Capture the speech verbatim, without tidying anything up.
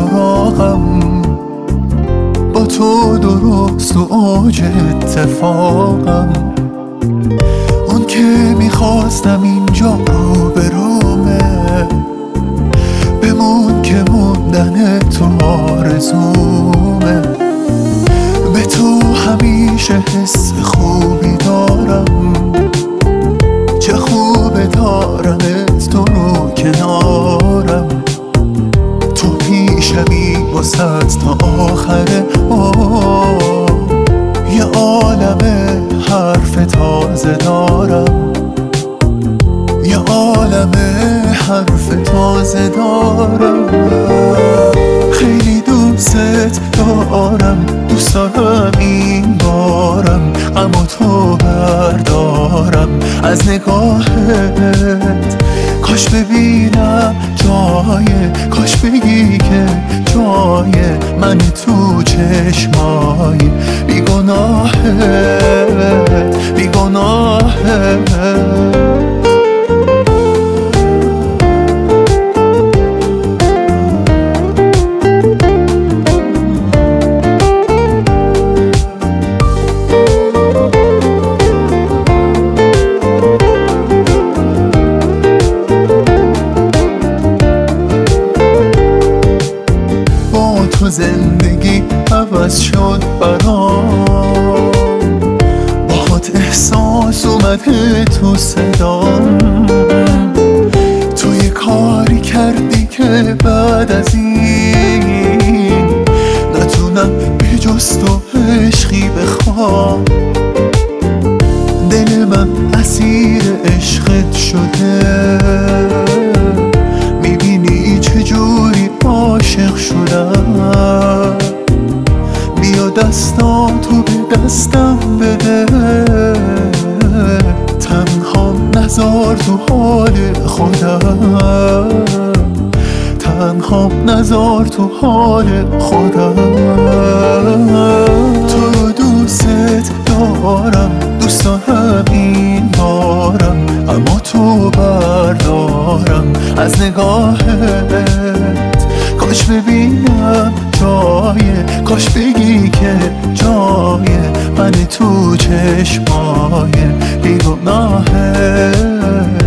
سراغم، با تو درست و اوج اتفاقم. اون که میخواستم اینجا رو به رومه، بمون که موندن تو آرزومه. به تو همیشه حس خوبی دارم، چه خوبه دارمت تو رو کنارم. تو پیشمی واسط تا آخره، آه یه عالم حرف تازه دارم، یه عالم حرف تازه دارم. خیلی دوست دارم، دوست دارم این بارم اما تو بردارم از نگاهت. کاش ببینم جای، کاش بگی که جای من تو چشمای بیگناهت، بیگناهت. تو زندگی عوض شد برام، باهات احساس اومده تو صدام. تو یه کاری کردی که بعد از این نتونم به جز تو عشقی بخوام. دل من اسیر عشقت شده، میبینی چجوری عاشق شدم. بیا دستاتو به دستم بده، تنهام نذار تو حال خودم، تنهام نذار تو حال خودم. تو دوست دارم، دوست دارم این بارم اما تو بردارم از نگاهت. کاش ببینم جای، کاش بگی که جای من تو چشمای بیگناهت.